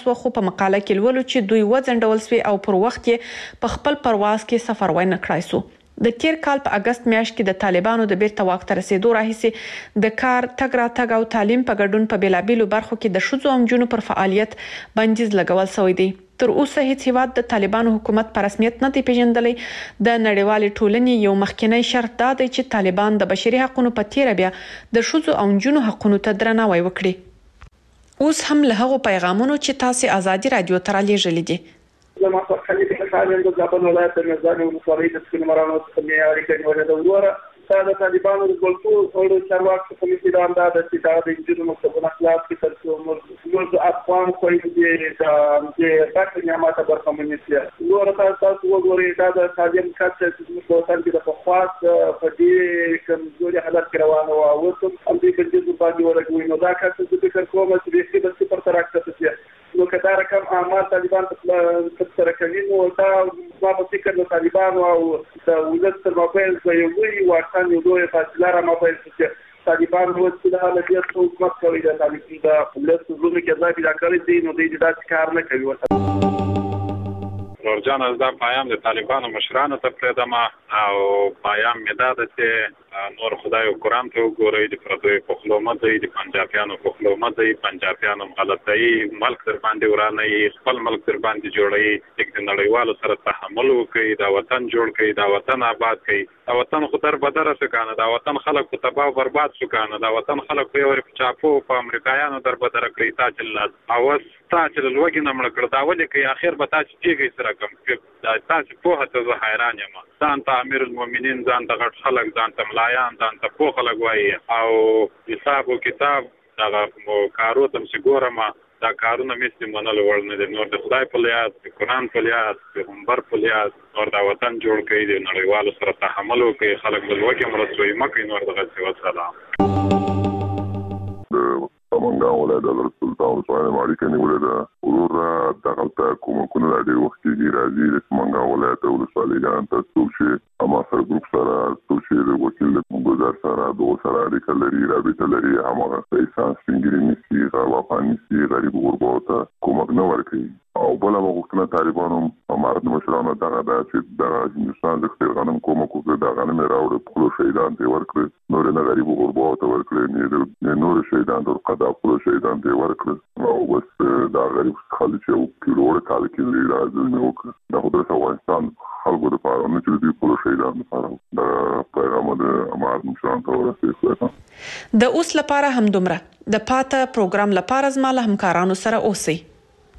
وسو خو په مقاله کې لولو چې دوی وځنډول سوي او پر وخت کې په خپل پرواز کې سفر ونه کړای سو. د تیر کال په اگست میاشت کې د طالبانو د بیرته واک ته رسیدو راهیسې د کار تګ راتګ او تعلیم په ګډون په بیلابیلو برخو کې د ښځو او نجونو پر فعالیت بندیز لګول شوی دی. تر اوسه هیڅ هیواد د طالبانو حکومت په رسمیت نه دی پیژندلی. د نړیوالې ټولنې یو مخکینی شرط دا دی چې طالبان د بشري حقوقو په تیر بیا د ښځو او نجونو حقوقو ته درناوی وکړي. اوس هم له هغو پیغامونو چې تاسو آزادي رادیو ته رالیږلي دي. لما خليت حاليا بالضبط ولايات النزال والمصاريف في المرانات الخمياري كان وجد ورا هذا طالبان والقلتو او شرواك في الإدارة دا استدعاء الجنود مستقبل أخلاق في ترسوم جزء أفغان كويس دي باقي نعمات برخمنيسيا ورا تاسو وګورئ دا د ساجم کاڅ مستوطن کې د فخواس فدي کمزوري حالت روانه او وسم هم دې په جزء باندې ورګوي نو دا کاڅ د فکر کوم چې د صفر تراکته نو کدا رقم اعمال طالبان تر کوي نو دا ما په فکر د طالبان او د ولادت تر موبایل په یو وی ورته یو دوه فاصله را موبایل چې طالبان نو چې د حالت حکومت کوي د طالبان د ولادت زونه کې ځای پیدا کړی دی نو د دې کار نه کوي. نورجان از دا پیام د طالبانو مشرانو ته پرېدم او پیام مې دا ده چې نور خدای او قرآن ته وګورئ د پردیو په خلو مه دی د پنجابیانو په خلو مه دی پنجابیانو غلطوي ملک در باندې ورانوي خپل ملک در باندې جوړوي د نړیوالو سره تحمل وکړي دا وطن جوړ کړي دا وطن آباد کړي دا وطن خو در بدره شو کنه دا وطن خلک په تباہ او برباد شو کنه دا وطن خلک په اور په چاپو په امریکایانو در بدره کړی تا جلات او تا چې لوګي نه مړ کړ دا ولې کوي اخر به تا چې کېږي سره کوم دا تاسو په هڅه زه حیران یم ځان ته امیر المؤمنین ځان ته غټ خلک ځان ته ملایان ځان ته په خلک وایي او حساب او کتاب دا کارو تم چې ګورم دا کارونه مې منل وړ نه دي نور د خدای په لیاز د قرآن په لیاز د پیغمبر په لیاز نور دا وطن جوړ کړي د نړیوالو سره تحمل وکړي خلک د لوګي مرسوي مکه نور دغه څه وسلام منګا ولادت رسول الله صلی الله علیه و آله ورور دغه کومه د وخت کې راځي د منګا ولادت او صالحان تاسو چې اما سره ګروپ سره تاسو چې د وکیل د ګذر سره د سره اړیکه لري رابطه لري هغه پیسې څنګه نیسي غواړي چې غریب غربته کومک نه ورکړي او بل هغه طالبانو امارت مشرانو دغه چې د هندستان د خپل غنم کومه کوزه د غنم راوړ په شهیدان ته ورکړي نور نه غریب غربته ورکړي نه نور شهیدان د قضا په شهیدان ته ورکړي او بس دا غریب خالد یو کیلوړ کال کې راځي نو د قدرت افغانستان خلکو لپاره نه چې دوی په شهیدان لپاره د پیغام د امارت مشرانو ته ورسېږي. د اوس لپاره هم دومره د پاته پروګرام لپاره زما له همکارانو سره اوسئ.